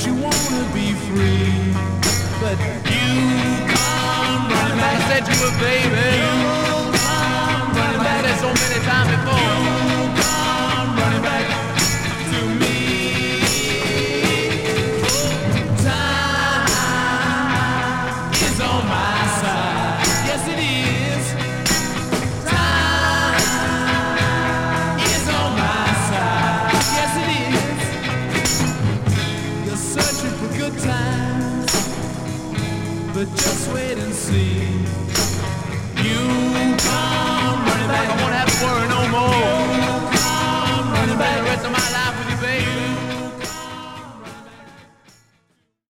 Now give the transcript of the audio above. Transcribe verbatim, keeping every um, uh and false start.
Don't you wanna be free? But you come running back. I said you were baby. You come running back. I said so many times before. You come running back to me. Time is on my side. Yes, it is. Time is on my side. Yes, it is. You're searching for good times, but just wait and see. You come.